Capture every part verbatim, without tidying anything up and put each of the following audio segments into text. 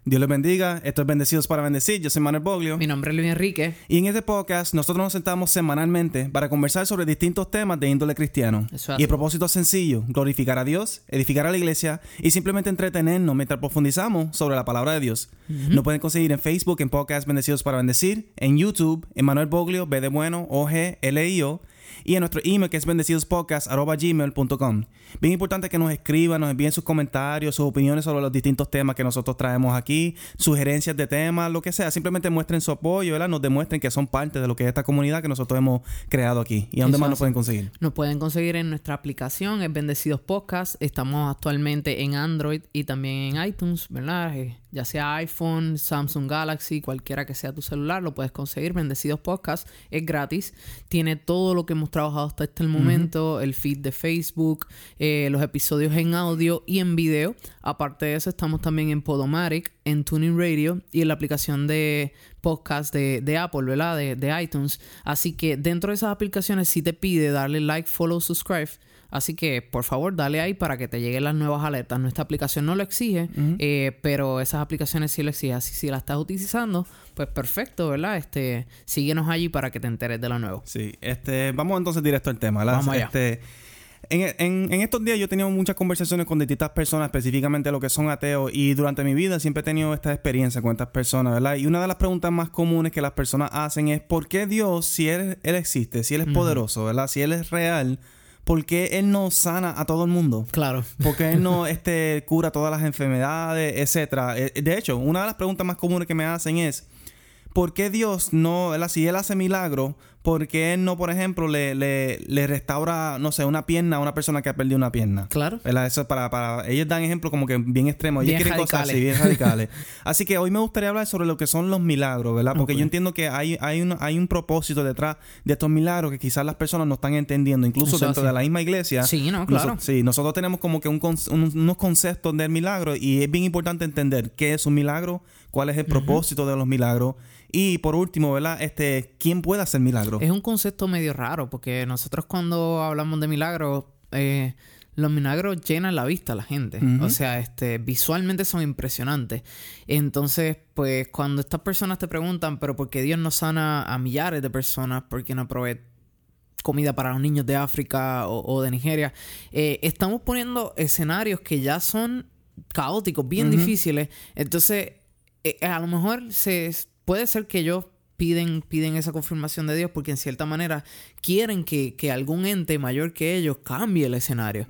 Dios les bendiga. Esto es Bendecidos para Bendecir. Yo soy Manuel Boglio. Mi nombre es Luis Enrique. Y en este podcast nosotros nos sentamos semanalmente para conversar sobre distintos temas de índole cristiano. Eso y el propósito es sencillo: glorificar a Dios, edificar a la iglesia y simplemente entretenernos mientras profundizamos sobre la palabra de Dios. Uh-huh. Nos pueden conseguir en Facebook en Podcast Bendecidos para Bendecir, en YouTube en Manuel Boglio, B de bueno, O G L I O, y en nuestro email que es bendecidospodcast arroba gmail punto com. Bien importante que nos escriban, nos envíen sus comentarios, sus opiniones sobre los distintos temas que nosotros traemos aquí, sugerencias de temas, lo que sea. Simplemente muestren su apoyo, ¿verdad? Nos demuestren que son parte de lo que es esta comunidad que nosotros hemos creado aquí. ¿Y a dónde más nos pueden conseguir? Nos pueden conseguir en nuestra aplicación, es Bendecidos Podcast. Estamos actualmente en Android y también en iTunes, ¿verdad? Eh, ya sea iPhone, Samsung Galaxy, cualquiera que sea tu celular, lo puedes conseguir. Bendecidos Podcast es gratis. Tiene todo lo que hemos trabajado hasta este momento, uh-huh. el feed de Facebook, eh, los episodios en audio y en video. Aparte de eso, estamos también en Podomatic, en Tuning Radio y en la aplicación de podcast de, de Apple, ¿verdad? De, de iTunes. Así que dentro de esas aplicaciones sí te pide darle like, follow, subscribe. Así que, por favor, dale ahí para que te lleguen las nuevas alertas. Nuestra aplicación no lo exige, uh-huh. eh, pero esas aplicaciones sí lo exigen. Así que si la estás utilizando, pues perfecto, ¿verdad? Este, síguenos allí para que te enteres de lo nuevo. Sí, este, vamos entonces directo al tema, ¿verdad? Vamos allá. Este, en, en, en estos días yo he tenido muchas conversaciones con distintas personas, específicamente lo que son ateos, y durante mi vida siempre he tenido esta experiencia con estas personas, ¿verdad? Y una de las preguntas más comunes que las personas hacen es ¿por qué Dios, si Él, él existe, si Él es uh-huh. poderoso, ¿verdad? Si Él es real, ¿por qué Él no sana a todo el mundo? Claro. ¿Por qué Él no este, cura todas las enfermedades, etcétera? De hecho, una de las preguntas más comunes que me hacen es ¿por qué Dios no, ¿verdad? Si Él hace milagros, ¿por qué Él no, por ejemplo, le, le, le restaura, no sé, una pierna a una persona que ha perdido una pierna? Claro. ¿Verdad? Eso es para, para... Ellos dan ejemplos como que bien extremos. Ellos bien quieren radicales. cosas así, bien radicales. Así que hoy me gustaría hablar sobre lo que son los milagros, ¿verdad? Porque okay. yo entiendo que hay, hay, un, hay un propósito detrás de estos milagros que quizás las personas no están entendiendo. Incluso Eso dentro sí. de la misma iglesia. Sí, no, claro. Nosotros, sí, nosotros tenemos como que un, un, unos conceptos del milagro y es bien importante entender qué es un milagro, cuál es el propósito uh-huh. de los milagros. Y por último, ¿verdad? Este, ¿quién puede hacer milagros? Es un concepto medio raro porque nosotros cuando hablamos de milagros, eh, los milagros llenan la vista a la gente. Uh-huh. O sea, este, visualmente son impresionantes. Entonces, pues, cuando estas personas te preguntan, ¿pero por qué Dios no sana a millares de personas? ¿Por qué no provee comida para los niños de África o, o de Nigeria? Eh, estamos poniendo escenarios que ya son caóticos, bien uh-huh. difíciles. Entonces, eh, a lo mejor se... Puede ser que ellos piden, piden esa confirmación de Dios porque en cierta manera quieren que, que algún ente mayor que ellos cambie el escenario.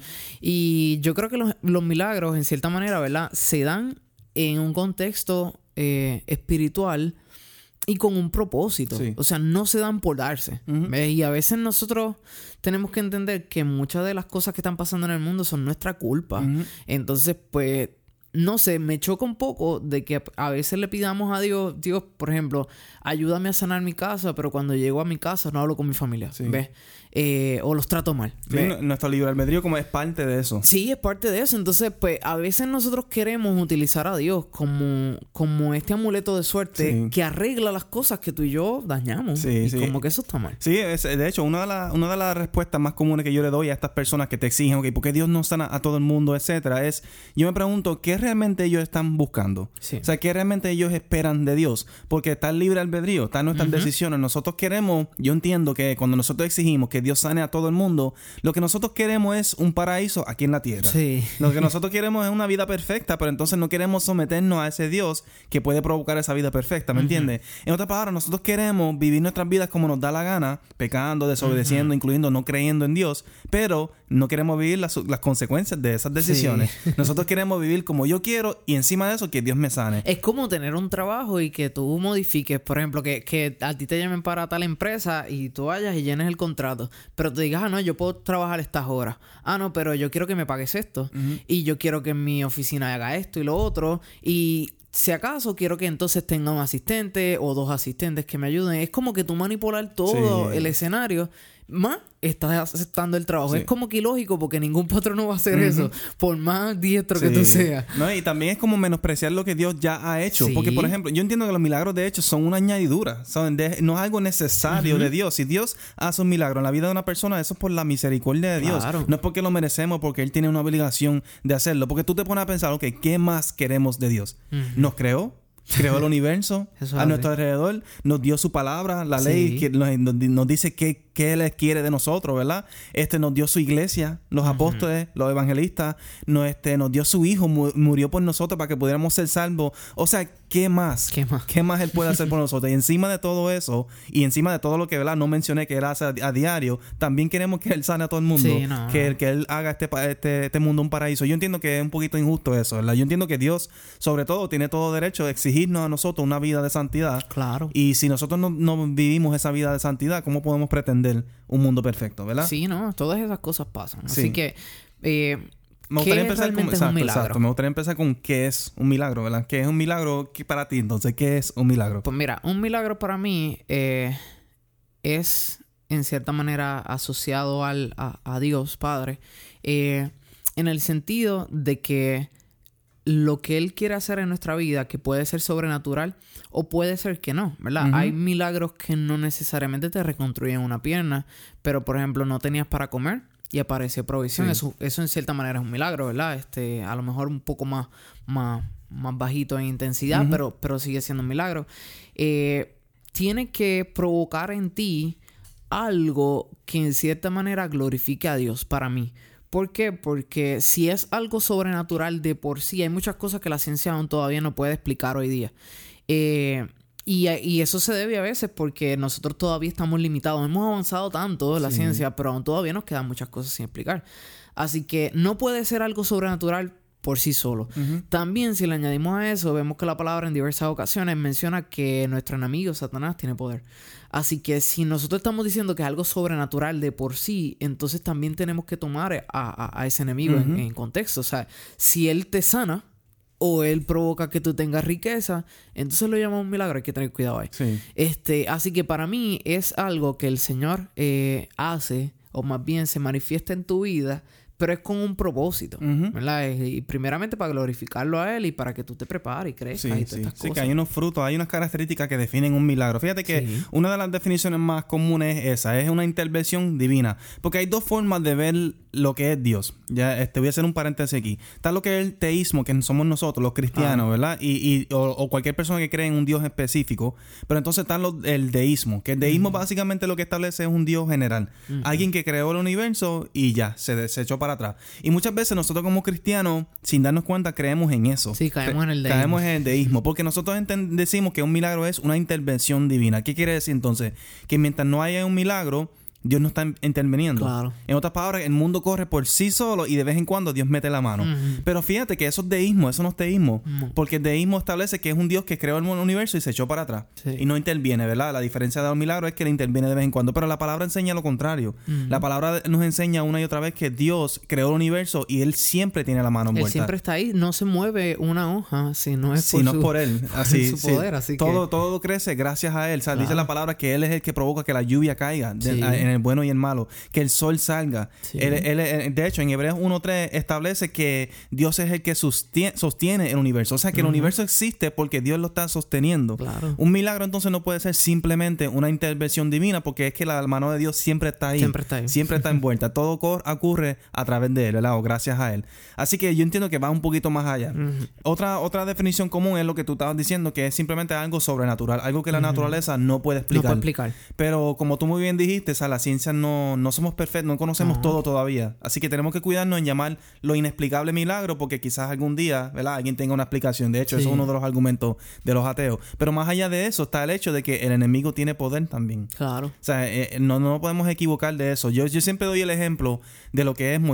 Y yo creo que los, los milagros, en cierta manera, ¿verdad? Se dan en un contexto eh, espiritual y con un propósito. Sí. O sea, no se dan por darse. Uh-huh. Y a veces nosotros tenemos que entender que muchas de las cosas que están pasando en el mundo son nuestra culpa. Uh-huh. Entonces, pues... No sé, me choca un poco de que a veces le pidamos a Dios, Dios, por ejemplo, ayúdame a sanar mi casa, pero cuando llego a mi casa no hablo con mi familia, sí. ¿ves? Eh, o los trato mal. Sí, nuestro libre albedrío como es parte de eso. Sí, es parte de eso. Entonces, pues, a veces nosotros queremos utilizar a Dios como, como este amuleto de suerte sí. que arregla las cosas que tú y yo dañamos. Sí, y sí. como que eso está mal. Sí, es, de hecho, una de, la, una de las respuestas más comunes que yo le doy a estas personas que te exigen, ok, ¿por qué Dios no sana a todo el mundo, etcétera? Es, yo me pregunto, ¿qué realmente ellos están buscando? Sí. O sea, ¿qué realmente ellos esperan de Dios? Porque está el libre albedrío, están nuestras uh-huh. decisiones. Nosotros queremos, yo entiendo que cuando nosotros exigimos que Dios sane a todo el mundo, lo que nosotros queremos es un paraíso aquí en la tierra. Sí. Lo que nosotros queremos es una vida perfecta, pero entonces no queremos someternos a ese Dios que puede provocar esa vida perfecta, ¿me uh-huh. entiendes? En otras palabras, nosotros queremos vivir nuestras vidas como nos da la gana, pecando, desobedeciendo, uh-huh. incluyendo no creyendo en Dios, pero no queremos vivir las, las consecuencias de esas decisiones. Sí. Nosotros queremos vivir como yo quiero y encima de eso que Dios me sane. Es como tener un trabajo y que tú modifiques, por ejemplo, que, que a ti te llamen para tal empresa y tú vayas y llenes el contrato, pero te digas, ah, no, yo puedo trabajar estas horas. Ah, no, pero yo quiero que me pagues esto. Uh-huh. Y yo quiero que en mi oficina haga esto y lo otro. Y si acaso quiero que entonces tenga un asistente o dos asistentes que me ayuden. Es como que tú manipular todo sí. el escenario más estás aceptando el trabajo. Sí. Es como que ilógico porque ningún patrón no va a hacer uh-huh. eso, por más diestro sí. que tú seas. No, y también es como menospreciar lo que Dios ya ha hecho. Sí. Porque, por ejemplo, yo entiendo que los milagros de hecho son una añadidura. Son de, no es algo necesario uh-huh. de Dios. Si Dios hace un milagro en la vida de una persona, eso es por la misericordia de Dios. Claro. No es porque lo merecemos, porque Él tiene una obligación de hacerlo. Porque tú te pones a pensar, ok, ¿qué más queremos de Dios? Uh-huh. Nos creó. Creó el universo a nuestro alrededor, nos dio su palabra, la sí. ley que nos, nos dice qué, qué Él quiere de nosotros, ¿verdad? Este nos dio su iglesia, los uh-huh. apóstoles, los evangelistas, nos, este, nos dio su hijo, mu- murió por nosotros para que pudiéramos ser salvos. O sea, ¿qué más? ¿Qué más? ¿Qué más Él puede hacer por nosotros? Y encima de todo eso, y encima de todo lo que, ¿verdad? No mencioné que Él hace a, a diario, también queremos que Él sane a todo el mundo, sí, no, que, no. que Él haga este, este, este mundo un paraíso. Yo entiendo que es un poquito injusto eso, ¿verdad? Yo entiendo que Dios, sobre todo, tiene todo derecho de exigirnos a nosotros una vida de santidad. Claro. Y si nosotros no, no vivimos esa vida de santidad, ¿cómo podemos pretender un mundo perfecto, verdad? Sí, no, todas esas cosas pasan. Sí. Así que, eh, me gustaría empezar con, es exacto, un milagro? Exacto. Me gustaría empezar con qué es un milagro, ¿verdad? ¿Qué es un milagro para ti? Entonces, ¿qué es un milagro? Pues mira, un milagro para mí eh, es, en cierta manera, asociado al, a, a Dios Padre, eh, en el sentido de que lo que Él quiere hacer en nuestra vida, que puede ser sobrenatural o puede ser que no, ¿verdad? Uh-huh. Hay milagros que no necesariamente te reconstruyen una pierna, pero, por ejemplo, no tenías para comer y apareció provisión. Sí. Eso, eso en cierta manera es un milagro, ¿verdad? Este, a lo mejor un poco más, más, más bajito en intensidad, uh-huh. pero, pero sigue siendo un milagro. Eh, tiene que provocar en ti algo que en cierta manera glorifique a Dios para mí. ¿Por qué? Porque si es algo sobrenatural de por sí, hay muchas cosas que la ciencia aún todavía no puede explicar hoy día. Eh, y, y eso se debe a veces porque nosotros todavía estamos limitados. Hemos avanzado tanto en la sí. ciencia, pero aún todavía nos quedan muchas cosas sin explicar. Así que no puede ser algo sobrenatural por sí solo. Uh-huh. También, si le añadimos a eso, vemos que la palabra en diversas ocasiones menciona que nuestro enemigo, Satanás, tiene poder. Así que si nosotros estamos diciendo que es algo sobrenatural de por sí, entonces también tenemos que tomar a, a, a ese enemigo uh-huh. en, en contexto. O sea, si él te sana o él provoca que tú tengas riqueza, entonces lo llamamos un milagro. Hay que tener cuidado ahí. Sí. Este, así que para mí es algo que el Señor eh, hace, o más bien se manifiesta en tu vida, pero es con un propósito, uh-huh. ¿verdad? Y primeramente para glorificarlo a Él y para que tú te prepares y crezcas sí, y todas sí. estas sí, cosas. Que hay unos frutos, hay unas características que definen un milagro. Fíjate que sí. una de las definiciones más comunes es esa, es una intervención divina. Porque hay dos formas de ver lo que es Dios. Ya este, voy a hacer un paréntesis aquí. Está lo que es el teísmo, que somos nosotros, los cristianos, ah. ¿verdad? Y, y, o, o cualquier persona que cree en un Dios específico. Pero entonces está lo, el deísmo, que el deísmo uh-huh. básicamente lo que establece es un Dios general. Uh-huh. Alguien que creó el universo y ya, se, se echó para atrás. Y muchas veces nosotros como cristianos, sin darnos cuenta, creemos en eso. Sí, caemos en el deísmo. Caemos en el deísmo. Porque nosotros ent- decimos que un milagro es una intervención divina. ¿Qué quiere decir entonces? Que mientras no haya un milagro, Dios no está interviniendo. Claro. En otras palabras, el mundo corre por sí solo y de vez en cuando Dios mete la mano. Uh-huh. Pero fíjate que eso es deísmo, eso no es teísmo. Uh-huh. Porque el deísmo establece que es un Dios que creó el universo y se echó para atrás. Sí. Y no interviene, ¿verdad? La diferencia de los milagros es que le interviene de vez en cuando. Pero la palabra enseña lo contrario. Uh-huh. La palabra nos enseña una y otra vez que Dios creó el universo y Él siempre tiene la mano envuelta. Él siempre está ahí. No se mueve una hoja si no es por, sí, no su, es por Él. Así, su poder. Sí. Así todo, que... todo crece gracias a Él. O sea, claro. dice la palabra que Él es el que provoca que la lluvia caiga de, sí. en el bueno y el malo. Que el sol salga. Sí. Él, él, de hecho, en Hebreos uno tres establece que Dios es el que sostiene, sostiene el universo. O sea, que uh-huh. el universo existe porque Dios lo está sosteniendo. Claro. Un milagro entonces no puede ser simplemente una intervención divina porque es que la mano de Dios siempre está ahí. Siempre está ahí. Siempre está envuelta. Todo cor- ocurre a través de Él, ¿verdad? O gracias a Él. Así que yo entiendo que va un poquito más allá. Uh-huh. Otra, otra definición común es lo que tú estabas diciendo, que es simplemente algo sobrenatural. Algo que la uh-huh. naturaleza no puede explicar. No puede explicar. Pero como tú muy bien dijiste, o sea, la ciencia no, no somos perfectos, no conocemos uh-huh. todo todavía. Así que tenemos que cuidarnos en llamar lo inexplicable milagro porque quizás algún día, ¿verdad? Alguien tenga una explicación. De hecho, sí. eso es uno de los argumentos de los ateos. Pero más allá de eso está el hecho de que el enemigo tiene poder también. Claro. O sea, eh, no, no podemos equivocar de eso. Yo, yo siempre doy el ejemplo de lo que es Moisés.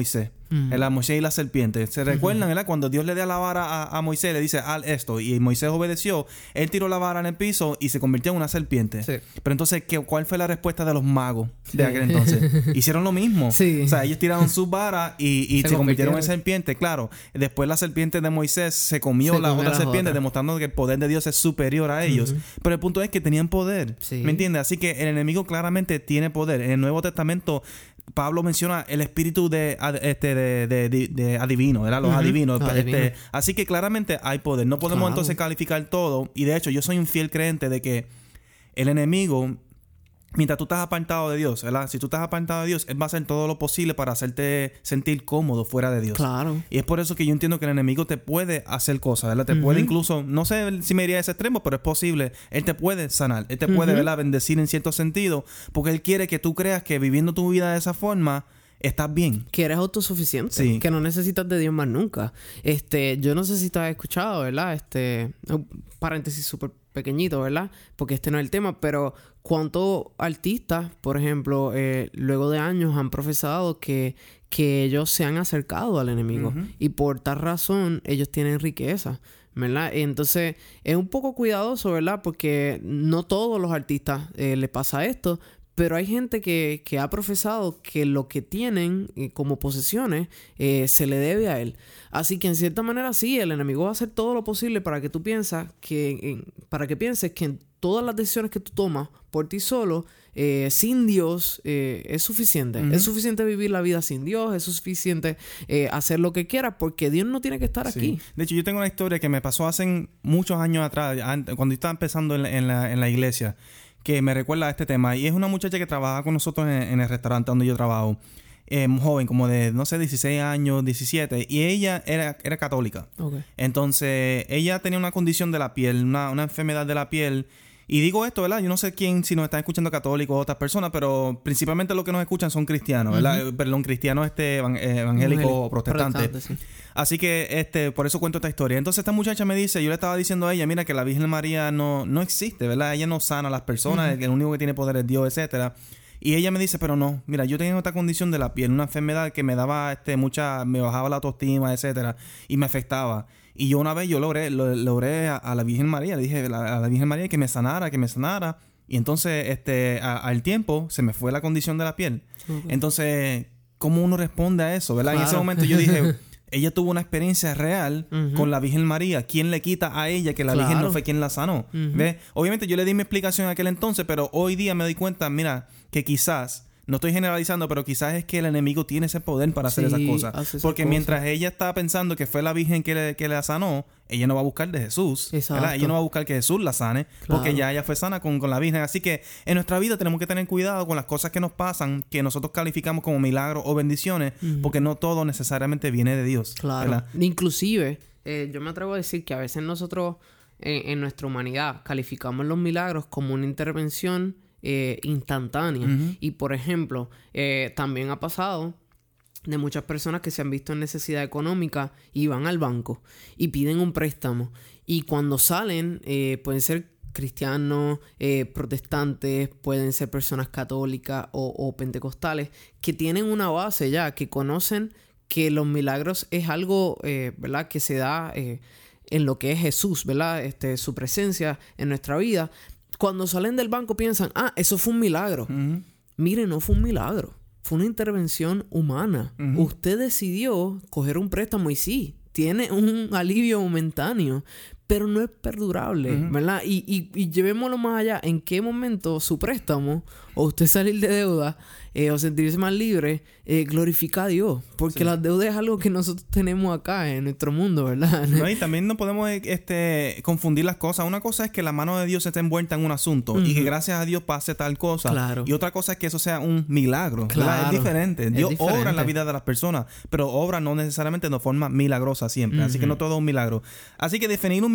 Mm. ¿verdad? Moisés y la serpiente. ¿Se recuerdan, verdad? Cuando Dios le da la vara a, a Moisés, le dice, haz esto. Y Moisés obedeció. Él tiró la vara en el piso y se convirtió en una serpiente. Sí. Pero entonces, ¿qué, ¿cuál fue la respuesta de los magos sí. de aquel entonces? Hicieron lo mismo. Sí. O sea, ellos tiraron sus varas y, y se, se convirtieron en serpiente. Claro, después la serpiente de Moisés se comió se la otra serpiente, otra. demostrando que el poder de Dios es superior a ellos. Uh-huh. Pero el punto es que tenían poder. Sí. ¿Me entiendes? Así que el enemigo claramente tiene poder. En el Nuevo Testamento, Pablo menciona el espíritu de, este, de, de, de, de adivino, ¿verdad? Los uh-huh. adivinos. Este, adivino. Así que claramente hay poder. No podemos claro. entonces calificar todo. Y de hecho, yo soy un fiel creyente de que el enemigo, mientras tú estás apartado de Dios, ¿verdad? Si tú estás apartado de Dios, Él va a hacer todo lo posible para hacerte sentir cómodo fuera de Dios. Claro. Y es por eso que yo entiendo que el enemigo te puede hacer cosas, ¿verdad? Te uh-huh. puede incluso, no sé si me iría a ese extremo, pero es posible. Él te puede sanar. Él te uh-huh. puede, ¿verdad? Bendecir en cierto sentido, porque Él quiere que tú creas que viviendo tu vida de esa forma estás bien. Que eres autosuficiente. Sí. Que no necesitas de Dios más nunca. Este, yo no sé si te has escuchado, ¿verdad? Este, un paréntesis súper pequeñito, ¿verdad? Porque este no es el tema, pero ¿cuántos artistas, por ejemplo, eh, luego de años han profesado que, que ellos se han acercado al enemigo? Uh-huh. Y por tal razón ellos tienen riqueza, ¿verdad? Entonces es un poco cuidadoso, ¿verdad? Porque no todos los artistas eh, les pasa esto, pero hay gente que, que ha profesado que lo que tienen eh, como posesiones eh, se le debe a él. Así que en cierta manera sí, el enemigo va a hacer todo lo posible para que tú piensas que, en, para que pienses que en todas las decisiones que tú tomas por ti solo, eh, sin Dios, eh, es suficiente. Uh-huh. Es suficiente vivir la vida sin Dios, es suficiente eh, hacer lo que quieras, porque Dios no tiene que estar sí. aquí. De hecho, yo tengo una historia que me pasó hace muchos años atrás, cuando yo estaba empezando en la, en la, en la iglesia, que me recuerda a este tema. Y es una muchacha que trabaja con nosotros en, en el restaurante donde yo trabajo. Eh, joven, como de, no sé, dieciséis años, diecisiete. Y ella era, era católica. Okay. Entonces, ella tenía una condición de la piel, una, una enfermedad de la piel. Y digo esto, ¿verdad? Yo no sé quién, si nos están escuchando católicos o otras personas, pero principalmente los que nos escuchan son cristianos, ¿verdad? Uh-huh. Perdón, cristianos este, evangélicos o protestantes. Protestante, sí. Así que este, por eso cuento esta historia. Entonces esta muchacha me dice, yo le estaba diciendo a ella, mira que la Virgen María no, no existe, ¿verdad? Ella no sana a las personas, uh-huh. el único que tiene poder es Dios, etcétera. Y ella me dice, pero no, mira, yo tenía esta condición de la piel, una enfermedad que me daba este mucha, me bajaba la autoestima, etcétera, y me afectaba. Y yo una vez yo logré, lo, logré a, a la Virgen María, le dije a la, a la Virgen María que me sanara, que me sanara. Y entonces, este, a, al tiempo, se me fue la condición de la piel. Uh-huh. Entonces, ¿cómo uno responde a eso, verdad? Claro. En ese momento yo dije, ella tuvo una experiencia real uh-huh. con la Virgen María. ¿Quién le quita a ella que la claro. Virgen no fue quien la sanó? Uh-huh. ¿Ves? Obviamente yo le di mi explicación en aquel entonces, pero hoy día me doy cuenta, mira, que quizás, no estoy generalizando, pero quizás es que el enemigo tiene ese poder para hacer sí, esas cosas. Hace esa Porque cosa. Mientras ella está pensando que fue la Virgen que, le, que la sanó, ella no va a buscar de Jesús. Ella no va a buscar que Jesús la sane, claro. porque ya ella fue sana con, con la Virgen. Así que en nuestra vida tenemos que tener cuidado con las cosas que nos pasan, que nosotros calificamos como milagros o bendiciones, uh-huh. porque no todo necesariamente viene de Dios. Claro. ¿Verdad? Inclusive, eh, yo me atrevo a decir que a veces nosotros, eh, en nuestra humanidad, calificamos los milagros como una intervención Eh, instantánea. Uh-huh. Y por ejemplo, eh, también ha pasado de muchas personas que se han visto en necesidad económica y van al banco y piden un préstamo. Y cuando salen, eh, pueden ser cristianos, eh, protestantes, pueden ser personas católicas o, o pentecostales, que tienen una base ya, que conocen que los milagros es algo, eh, ¿verdad?, que se da eh, en lo que es Jesús, ¿verdad? Este, su presencia en nuestra vida. Cuando salen del banco piensan, ah, eso fue un milagro. Uh-huh. Mire, no fue un milagro. Fue una intervención humana. Uh-huh. Usted decidió coger un préstamo y sí, tiene un alivio momentáneo, pero no es perdurable, uh-huh. ¿verdad? Y, y, y llevémoslo más allá. ¿En qué momento su préstamo o usted salir de deuda eh, o sentirse más libre eh, glorifica a Dios? Porque sí. las deudas es algo que nosotros tenemos acá en nuestro mundo, ¿verdad? No, y también no podemos este, confundir las cosas. Una cosa es que la mano de Dios esté envuelta en un asunto uh-huh. y que gracias a Dios pase tal cosa. Claro. Y otra cosa es que eso sea un milagro. Claro. Es diferente. Es Dios diferente. Obra en la vida de las personas, pero obra no necesariamente de forma milagrosa siempre. Uh-huh. Así que no todo es un milagro. Así que definir un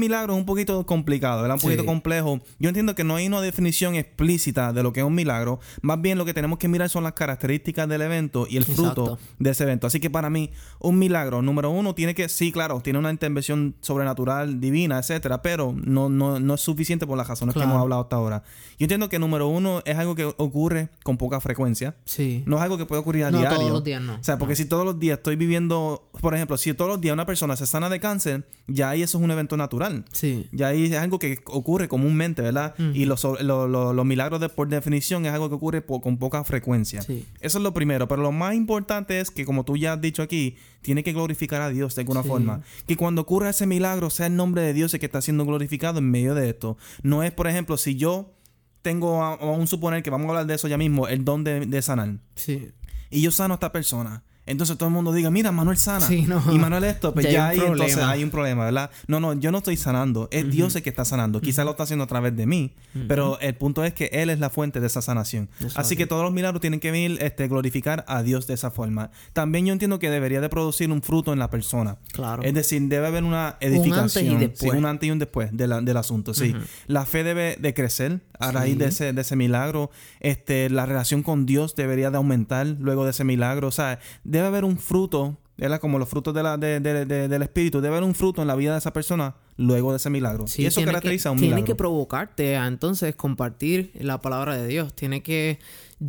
milagro es un poquito complicado, ¿verdad? Un poquito sí. complejo. Yo entiendo que no hay una definición explícita de lo que es un milagro. Más bien lo que tenemos que mirar son las características del evento y el fruto Exacto. de ese evento. Así que para mí, un milagro, número uno, tiene que, sí, claro, tiene una intervención sobrenatural, divina, etcétera, pero no, no, no es suficiente por las razones claro. que hemos hablado hasta ahora. Yo entiendo que número uno es algo que ocurre con poca frecuencia. Sí. No es algo que puede ocurrir a no, diario. todos los días no. O sea, porque no. si todos los días estoy viviendo, por ejemplo, si todos los días una persona se sana de cáncer, ya ahí eso es un evento natural. Sí. Ya ahí es algo que ocurre comúnmente, ¿verdad? Uh-huh. Y los, lo, lo, los milagros de, por definición es algo que ocurre po- con poca frecuencia. Sí. Eso es lo primero. Pero lo más importante es que, como tú ya has dicho aquí, tiene que glorificar a Dios de alguna sí. forma. Que cuando ocurra ese milagro sea el nombre de Dios el que está siendo glorificado en medio de esto. No es, por ejemplo, si yo tengo, a, a un suponer que vamos a hablar de eso ya mismo, el don de, de sanar. Sí. Y yo sano a esta persona. Entonces todo el mundo diga, mira, Manuel sana. Sí, no. Y Manuel esto, pues ya, ya ahí entonces hay un problema, ¿verdad? No, no, yo no estoy sanando. Es uh-huh. Dios el que está sanando. Uh-huh. Quizás lo está haciendo a través de mí. Uh-huh. Pero el punto es que Él es la fuente de esa sanación. Exacto. Así que todos los milagros tienen que venir, este, glorificar a Dios de esa forma. También yo entiendo que debería de producir un fruto en la persona. Claro. Es decir, debe haber una edificación. Un antes y después. Sí, un antes y un después de la, del asunto, sí. Uh-huh. La fe debe de crecer a raíz sí. de, ese, de ese milagro. Este, la relación con Dios debería de aumentar luego de ese milagro. O sea, debe haber un fruto, ¿verdad? Como los frutos de la, de, de, de, del Espíritu. Debe haber un fruto en la vida de esa persona luego de ese milagro. Sí, y eso caracteriza que, un tiene milagro. Tiene que provocarte a entonces compartir la palabra de Dios. Tiene que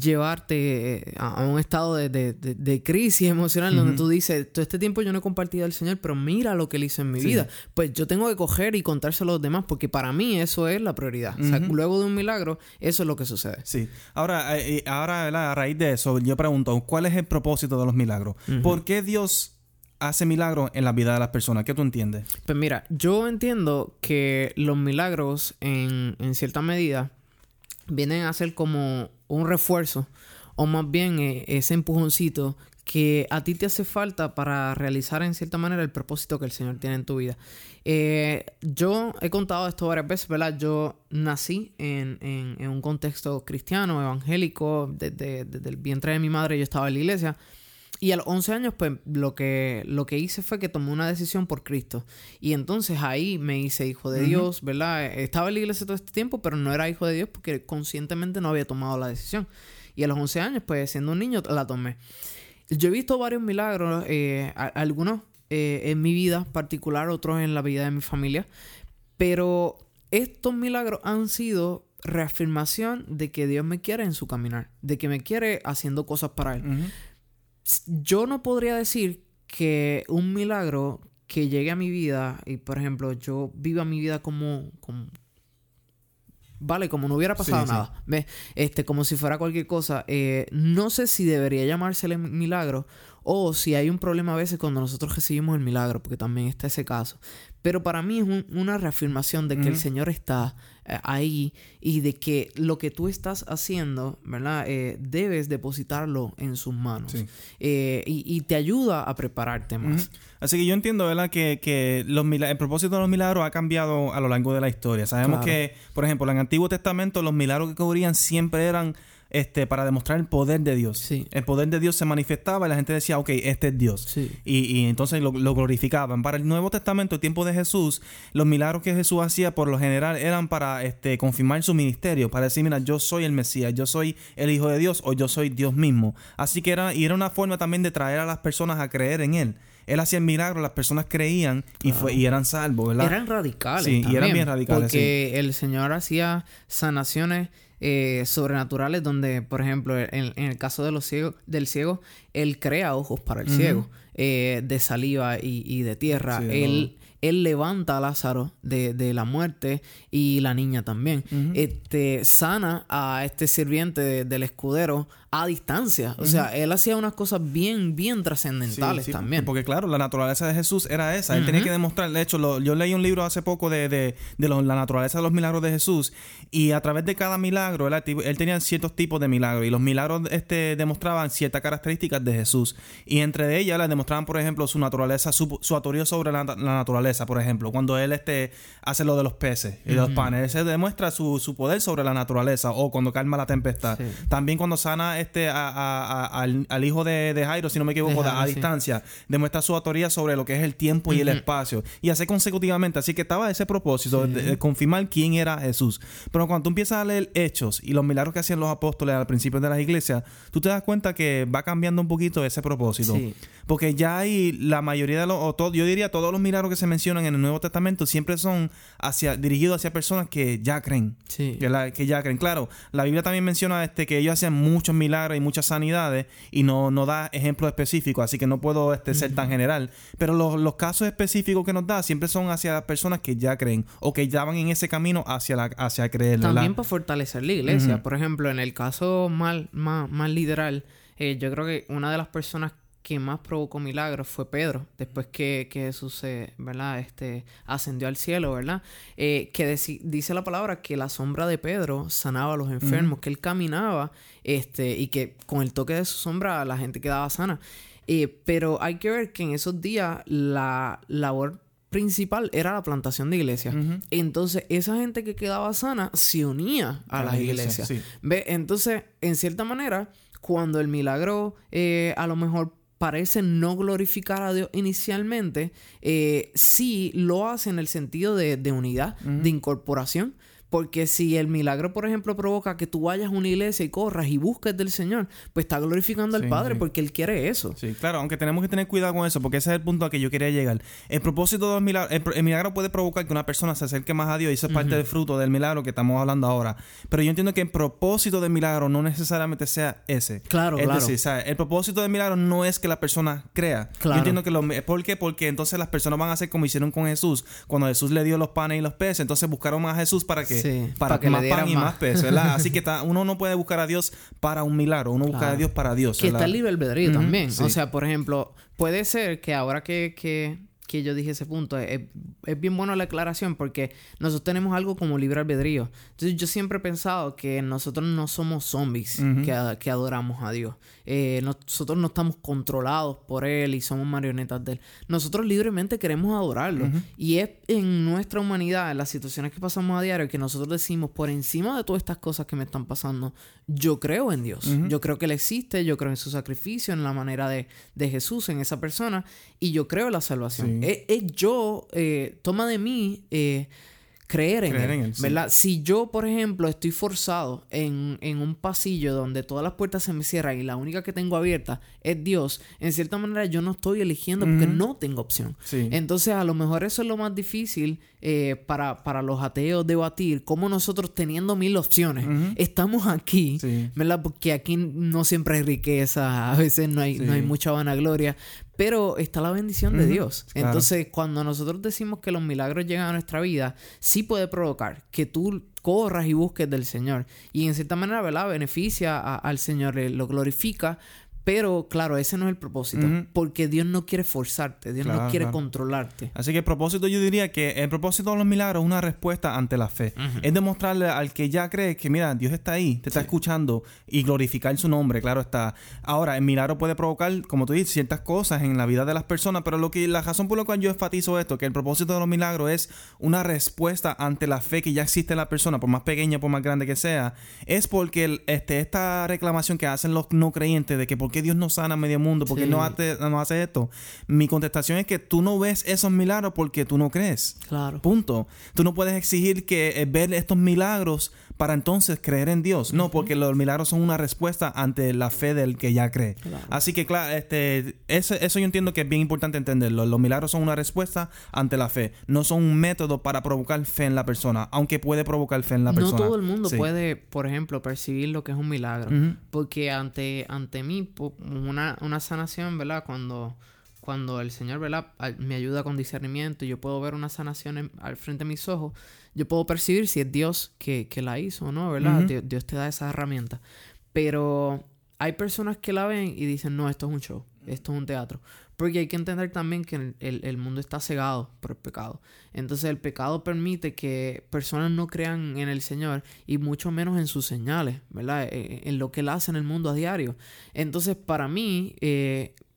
llevarte a, a un estado de, de, de, de crisis emocional uh-huh. donde tú dices, todo este tiempo yo no he compartido al Señor, pero mira lo que Él hizo en mi sí. vida. Pues yo tengo que coger y contárselo a los demás, porque para mí eso es la prioridad. Uh-huh. O sea, luego de un milagro, eso es lo que sucede. Sí. Ahora, eh, ahora ¿verdad? A raíz de eso, yo pregunto, ¿cuál es el propósito de los milagros? Uh-huh. ¿Por qué Dios hace milagros en la vida de las personas? ¿Qué tú entiendes? Pues mira, yo entiendo que los milagros en, en cierta medida vienen a ser como un refuerzo o más bien eh, ese empujoncito que a ti te hace falta para realizar en cierta manera el propósito que el Señor tiene en tu vida. Eh, yo he contado esto varias veces, ¿verdad? Yo nací en, en, en un contexto cristiano, evangélico, desde, desde el vientre de mi madre yo estaba en la iglesia. Y a los once años, pues, lo que, lo que hice fue que tomé una decisión por Cristo. Y entonces ahí me hice hijo de uh-huh. Dios, ¿verdad? Estaba en la iglesia todo este tiempo, pero no era hijo de Dios porque conscientemente no había tomado la decisión. Y a los once años, pues, siendo un niño, la tomé. Yo he visto varios milagros, eh, a, algunos eh, en mi vida particular, otros en la vida de mi familia. Pero estos milagros han sido reafirmación de que Dios me quiere en su caminar. De que me quiere haciendo cosas para Él. Uh-huh. Yo no podría decir que un milagro que llegue a mi vida y, por ejemplo, yo viva mi vida como... como vale, como no hubiera pasado sí, nada. Sí. Este, como si fuera cualquier cosa. Eh, no sé si debería llamársele milagro o si hay un problema a veces cuando nosotros recibimos el milagro, porque también está ese caso. Pero para mí es un, una reafirmación de que uh-huh. el Señor está eh, ahí y de que lo que tú estás haciendo, ¿verdad? Eh, debes depositarlo en sus manos. Sí. Eh, y, y te ayuda a prepararte más. Uh-huh. Así que yo entiendo, ¿verdad? Que, que los milagros, el propósito de los milagros ha cambiado a lo largo de la historia. Sabemos claro. que, por ejemplo, en el Antiguo Testamento los milagros que ocurrían siempre eran... Este, para demostrar el poder de Dios. Sí. El poder de Dios se manifestaba y la gente decía, ok, este es Dios. Sí. Y, y entonces lo, lo glorificaban. Para el Nuevo Testamento, el tiempo de Jesús, los milagros que Jesús hacía por lo general eran para este, confirmar su ministerio, para decir, mira, yo soy el Mesías, yo soy el Hijo de Dios o yo soy Dios mismo. Así que era, y era una forma también de traer a las personas a creer en Él. Él hacía el milagro, las personas creían y, claro. fue, y eran salvos, ¿verdad? Eran radicales sí, también. Y eran bien radicales, porque sí. el Señor hacía sanaciones eh, sobrenaturales donde, por ejemplo, en, en el caso de los ciegos, del ciego, Él crea ojos para el uh-huh. ciego eh, de saliva y, y de tierra. Sí, Él... No. Él levanta a Lázaro de, de la muerte y la niña también. Uh-huh. Este, sana a este sirviente de, del escudero a distancia. O uh-huh. sea, él hacía unas cosas bien, bien trascendentales sí, sí, también. Porque claro, la naturaleza de Jesús era esa. Él uh-huh. tenía que demostrar. De hecho, lo, yo leí un libro hace poco de, de, de lo, la naturaleza de los milagros de Jesús. Y a través de cada milagro, él, él tenía ciertos tipos de milagros. Y los milagros este, demostraban ciertas características de Jesús. Y entre ellas, demostraban, por ejemplo, su naturaleza, su, su autoría sobre la, la naturaleza, por ejemplo. Cuando él este, hace lo de los peces y uh-huh. los panes, él se demuestra su, su poder sobre la naturaleza. O cuando calma la tempestad. Sí. También cuando sana este a, a, a, al, al hijo de, de Jairo, si no me equivoco, Jairo, a sí. distancia, demuestra su autoría sobre lo que es el tiempo uh-huh. y el espacio. Y hace consecutivamente. Así que estaba ese propósito sí. de, de confirmar quién era Jesús. Pero cuando tú empiezas a leer Hechos y los milagros que hacían los apóstoles al principio de las iglesias, tú te das cuenta que va cambiando un poquito ese propósito. Sí. Porque ya hay la mayoría de los, o todo, yo diría todos los milagros que se mencionan en el Nuevo Testamento siempre son hacia, dirigidos hacia personas que ya creen. Sí. Que, la, que ya creen. Claro, la Biblia también menciona este, que ellos hacían muchos milagros y muchas sanidades y no, no da ejemplos específicos, así que no puedo este, ser uh-huh. tan general. Pero los, los casos específicos que nos da siempre son hacia personas que ya creen o que ya van en ese camino hacia, la, hacia creer. También para fortalecer la iglesia. Uh-huh. Por ejemplo, en el caso más, más, más literal, eh, yo creo que una de las personas que más provocó milagros fue Pedro, después que, que Jesús se, ¿verdad? Este, ascendió al cielo, ¿verdad? Eh, que deci- dice la palabra que la sombra de Pedro sanaba a los enfermos, uh-huh. que él caminaba este, y que con el toque de su sombra la gente quedaba sana. Eh, pero hay que ver que en esos días la labor principal era la plantación de iglesias. Uh-huh. Entonces, esa gente que quedaba sana se unía a, a las iglesias. Iglesia, sí. ¿Ve? Entonces, en cierta manera, cuando el milagro eh, a lo mejor parece no glorificar a Dios inicialmente, eh, sí lo hace en el sentido de, de unidad, uh-huh. de incorporación. Porque si el milagro, por ejemplo, provoca que tú vayas a una iglesia y corras y busques del Señor, pues está glorificando sí, al Padre sí. porque Él quiere eso. Sí, claro, aunque tenemos que tener cuidado con eso, porque ese es el punto a que yo quería llegar. El propósito del milagro, el, el milagro puede provocar que una persona se acerque más a Dios y eso es parte uh-huh. del fruto del milagro que estamos hablando ahora. Pero yo entiendo que el propósito del milagro no necesariamente sea ese. Claro, es claro. decir, ¿sabes? El propósito del milagro no es que la persona crea. Claro. Yo entiendo que lo... ¿Por qué? Porque entonces las personas van a hacer como hicieron con Jesús. Cuando Jesús le dio los panes y los peces, entonces buscaron más a Jesús para que... Sí, para, para que más pan y más, más peso, ¿verdad? Así que ta, uno no puede buscar a Dios para un milagro, uno busca claro. a Dios para Dios, ¿verdad? Que está el libre albedrío uh-huh. también. Sí. O sea, por ejemplo, puede ser que ahora que, que, que yo dije ese punto, es, es bien buena la aclaración porque nosotros tenemos algo como libre albedrío. Entonces yo siempre he pensado que nosotros no somos zombies uh-huh. que, que adoramos a Dios. Eh, nosotros no estamos controlados por Él y somos marionetas de Él. Nosotros libremente queremos adorarlo. Uh-huh. Y es en nuestra humanidad, en las situaciones que pasamos a diario, que nosotros decimos, por encima de todas estas cosas que me están pasando, yo creo en Dios. Uh-huh. Yo creo que Él existe, yo creo en su sacrificio, en la manera de, de Jesús, en esa persona, y yo creo en la salvación. Sí. Es, es yo, eh, toma de mí... Eh, Creer en Creer él, en él ¿verdad? Sí. Si yo, por ejemplo, estoy forzado en, en un pasillo donde todas las puertas se me cierran y la única que tengo abierta es Dios, en cierta manera yo no estoy eligiendo porque uh-huh. no tengo opción. Sí. Entonces, a lo mejor eso es lo más difícil eh, para, para los ateos debatir, cómo nosotros teniendo mil opciones uh-huh. estamos aquí, sí. ¿verdad? Porque aquí no siempre hay riqueza, a veces no hay, sí. no hay mucha vanagloria, pero está la bendición uh-huh. de Dios. Claro. Entonces, cuando nosotros decimos que los milagros llegan a nuestra vida, sí puede provocar que tú corras y busques del Señor. Y en cierta manera, ¿verdad? Beneficia a, al Señor, lo glorifica. Pero, claro, ese no es el propósito. Uh-huh. Porque Dios no quiere forzarte. Dios claro, no quiere claro. controlarte. Así que el propósito, yo diría que el propósito de los milagros es una respuesta ante la fe. Uh-huh. Es demostrarle al que ya cree que, mira, Dios está ahí, te está sí. escuchando y glorificar su nombre, claro está. Ahora, el milagro puede provocar, como tú dices, ciertas cosas en la vida de las personas, pero lo que la razón por la cual yo enfatizo esto, que el propósito de los milagros es una respuesta ante la fe que ya existe en la persona, por más pequeña, por más grande que sea, es porque el, este, esta reclamación que hacen los no creyentes de que por qué Dios no sana a medio mundo, porque sí. no, hace, no hace esto. Mi contestación es que tú no ves esos milagros porque tú no crees. Claro. Punto. Tú no puedes exigir que eh, ver estos milagros para entonces creer en Dios. Uh-huh. No, porque los milagros son una respuesta ante la fe del que ya cree. Claro. Así que, claro, este, eso, eso yo entiendo que es bien importante entenderlo. Los milagros son una respuesta ante la fe. No son un método para provocar fe en la persona, aunque puede provocar fe en la persona. No todo el mundo sí. puede, por ejemplo, percibir lo que es un milagro. Uh-huh. Porque ante, ante mí, una, una sanación, ¿verdad? Cuando... Cuando el Señor, ¿verdad?, me ayuda con discernimiento y yo puedo ver una sanación en, al frente de mis ojos, yo puedo percibir si es Dios que, que la hizo o no, ¿verdad? Uh-huh. Dios, Dios te da esa herramienta. Pero hay personas que la ven y dicen, no, esto es un show, esto es un teatro. Porque hay que entender también que el, el, el mundo está cegado por el pecado. Entonces el pecado permite que personas no crean en el Señor y mucho menos en sus señales, ¿verdad? En, en lo que Él hace en el mundo a diario. Entonces para mí... Eh,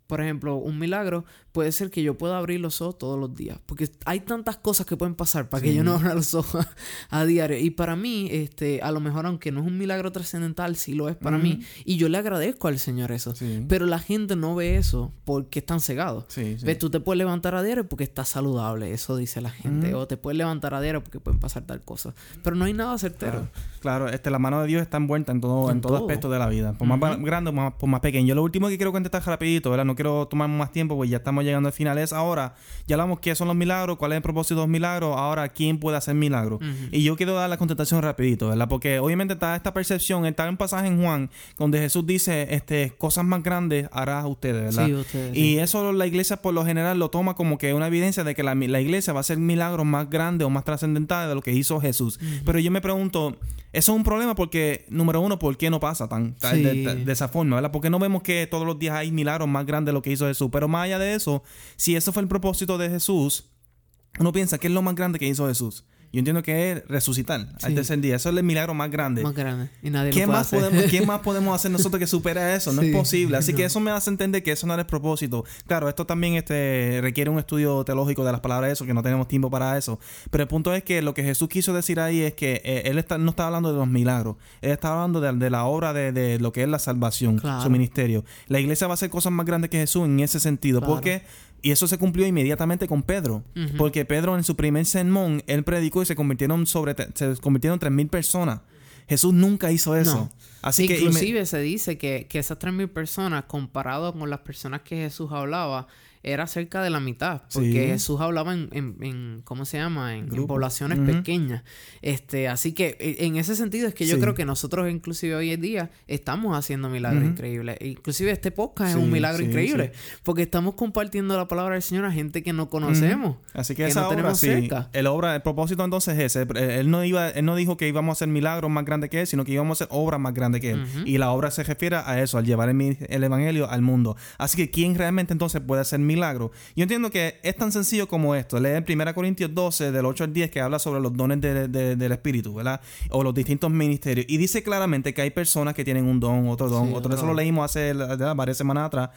por ejemplo, un milagro puede ser que yo pueda abrir los ojos todos los días. Porque hay tantas cosas que pueden pasar para sí. que yo no abra los ojos a diario. Y para mí, este, a lo mejor, aunque no es un milagro trascendental, sí lo es para mm. mí. Y yo le agradezco al Señor eso. Sí. Pero la gente no ve eso porque están cegados. Sí, sí. ¿Ves? Tú te puedes levantar a diario porque estás saludable. Eso dice la gente. Mm. O te puedes levantar a diario porque pueden pasar tal cosa. Pero no hay nada certero. Claro, claro este, la mano de Dios está envuelta en todo, en, en todo, todo aspecto de la vida. Por uh-huh. más grande o más, por más pequeño. Yo lo último que quiero contestar rapidito, ¿verdad? No quiero tomar más tiempo porque ya estamos llegando al final. Es ahora, ya hablamos qué son los milagros, cuál es el propósito de los milagros. Ahora, ¿quién puede hacer milagros? Uh-huh. Y yo quiero dar la contestación rapidito, ¿verdad? Porque obviamente está esta percepción. Está un pasaje en Juan donde Jesús dice, este, cosas más grandes harás ustedes, ¿verdad? Sí, ustedes. Y sí. eso la iglesia por lo general lo toma como que una evidencia de que la, la iglesia va a hacer milagros más grandes o más trascendentales de lo que hizo Jesús. Uh-huh. Pero yo me pregunto, eso es un problema porque, número uno, ¿por qué no pasa tan, tan sí. de, de, de esa forma, ¿verdad? Porque no vemos que todos los días hay milagros más grandes de lo que hizo Jesús. Pero más allá de eso, si eso fue el propósito de Jesús, uno piensa, ¿qué es lo más grande que hizo Jesús? Yo entiendo que es resucitar sí. al tercer día. Eso es el milagro más grande. Más grande. Y nadie ¿Qué lo puede más hacer. podemos, ¿Qué más podemos hacer nosotros que supera eso? No sí. es posible. Así no. que eso me hace entender que eso no era el propósito. Claro, esto también este, requiere un estudio teológico de las palabras de eso, que no tenemos tiempo para eso. Pero el punto es que lo que Jesús quiso decir ahí es que eh, Él está, no está hablando de los milagros. Él está hablando de, de la obra de, de lo que es la salvación, claro. su ministerio. La iglesia va a hacer cosas más grandes que Jesús en ese sentido. Claro. Porque... Y eso se cumplió inmediatamente con Pedro. Uh-huh. Porque Pedro en su primer sermón, él predicó y se convirtieron sobre se convirtieron tres mil personas. Jesús nunca hizo eso. No. Así que inclusive me... se dice que, que esas tres mil personas, comparado con las personas que Jesús hablaba, era cerca de la mitad. Porque sí. Jesús hablaba en, en, en ¿cómo se llama? En, en poblaciones uh-huh. pequeñas. Este, así que en ese sentido es que yo sí. creo que nosotros inclusive hoy en día estamos haciendo milagros uh-huh. increíbles. Inclusive este podcast sí, es un milagro sí, increíble. Sí. Porque estamos compartiendo la palabra del Señor a gente que no conocemos. Uh-huh. Así que, que esa no obra, tenemos sí. cerca. El, obra, el propósito entonces es ese. Él no, iba, él no dijo que íbamos a hacer milagros más grandes que Él, sino que íbamos a hacer obras más grandes que Él. Uh-huh. Y la obra se refiere a eso, al llevar el, el evangelio al mundo. Así que ¿quién realmente entonces puede hacer milagros? Yo entiendo que es tan sencillo como esto. Lee en primera Corintios doce, del ocho al diez, que habla sobre los dones de, de, del Espíritu, ¿verdad? O los distintos ministerios. Y dice claramente que hay personas que tienen un don, otro don, sí, otro. Eso lo leímos hace ¿verdad? varias semanas atrás.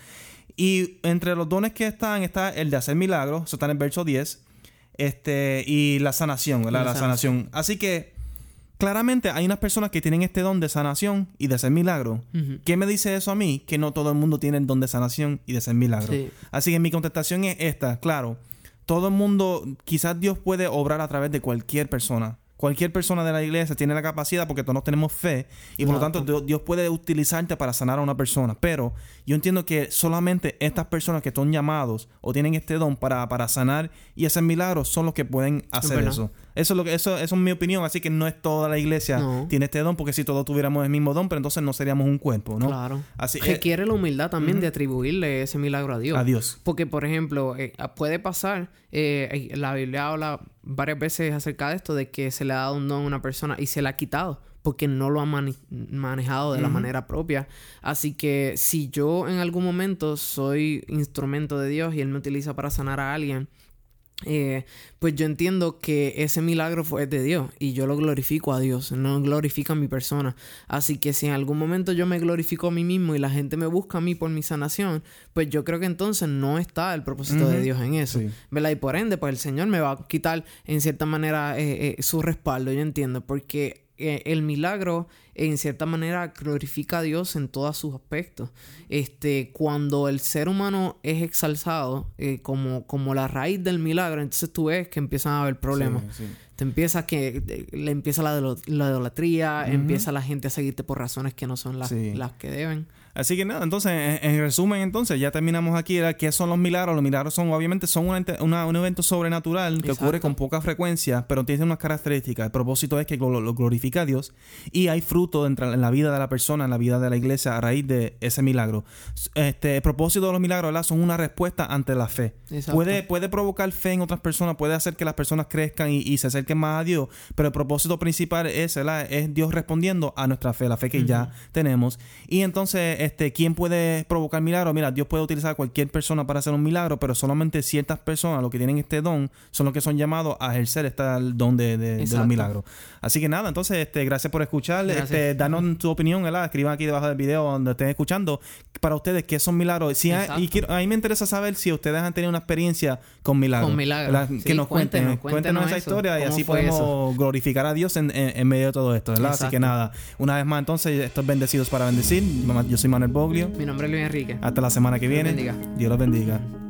Y entre los dones que están, está el de hacer milagros. Eso está en el verso diez. Este, y la sanación, ¿verdad? La, la sanación. sanación. Así que claramente hay unas personas que tienen este don de sanación y de hacer milagros. Uh-huh. ¿Qué me dice eso a mí? Que no todo el mundo tiene el don de sanación y de hacer milagros. Sí. Así que mi contestación es esta. Claro, todo el mundo, quizás Dios puede obrar a través de cualquier persona. Cualquier persona de la iglesia tiene la capacidad porque todos tenemos fe y por claro. lo tanto Dios puede utilizarte para sanar a una persona. Pero yo entiendo que solamente estas personas que son llamados o tienen este don para, para sanar y hacer milagros son los que pueden hacer es eso. Eso es lo que eso, eso es mi opinión. Así que no es toda la iglesia no. tiene este don, porque si todos tuviéramos el mismo don, pero entonces no seríamos un cuerpo, ¿no? Claro. Así requiere eh, la humildad también uh-huh. de atribuirle ese milagro a Dios. A Dios. Porque, por ejemplo, eh, puede pasar, eh, la Biblia habla varias veces acerca de esto, de que se le ha dado un don a una persona y se le ha quitado porque no lo ha mani- manejado de uh-huh. la manera propia. Así que si yo en algún momento soy instrumento de Dios y Él me utiliza para sanar a alguien, Eh, pues yo entiendo que ese milagro fue de Dios y yo lo glorifico a Dios, no glorifica a mi persona. Así que si en algún momento yo me glorifico a mí mismo y la gente me busca a mí por mi sanación, pues yo creo que entonces no está el propósito uh-huh. de Dios en eso, sí. ¿verdad? Y por ende, pues el Señor me va a quitar en cierta manera eh, eh, su respaldo, yo entiendo, porque eh, el milagro en cierta manera glorifica a Dios en todos sus aspectos. Este, cuando el ser humano es exaltado eh, como, como la raíz del milagro, entonces tú ves que empiezan a haber problemas. Sí, sí. Te empieza que eh, le empieza la, la idolatría, uh-huh. empieza la gente a seguirte por razones que no son las, sí. las que deben. Así que nada, entonces, en, en resumen, entonces, ya terminamos aquí. ¿Qué son los milagros? Los milagros son, obviamente, son una, una, un evento sobrenatural que Exacto. ocurre con poca frecuencia, pero tiene unas características. El propósito es que lo, lo glorifica a Dios y hay fruto en, en la vida de la persona, en la vida de la iglesia, a raíz de ese milagro. Este, el propósito de los milagros, ¿verdad? Son una respuesta ante la fe. Puede, puede provocar fe en otras personas, puede hacer que las personas crezcan y, y se acerquen más a Dios, pero el propósito principal es, ¿verdad? Es Dios respondiendo a nuestra fe, la fe que uh-huh. ya tenemos. Y entonces, este, ¿quién puede provocar milagros? Mira, Dios puede utilizar a cualquier persona para hacer un milagro, pero solamente ciertas personas, los que tienen este don, son los que son llamados a ejercer este don de, de, de los milagros. Así que nada, entonces, este, gracias por escuchar. Gracias este, darnos tu opinión, ¿verdad? Escriban aquí debajo del video donde estén escuchando. Para ustedes, ¿qué son milagros? Si hay, y quiero, a mí me interesa saber si ustedes han tenido una experiencia con milagros. Con milagros. Sí, que nos cuenten. Cuéntenos, cuéntenos esa historia y así podemos eso? glorificar a Dios en, en, en medio de todo esto, ¿verdad? Exacto. Así que nada, una vez más entonces, estos bendecidos para bendecir. Yo soy Manuel Boglio. Mi nombre es Luis Enrique. Hasta la semana que viene. Dios los bendiga. Dios los bendiga.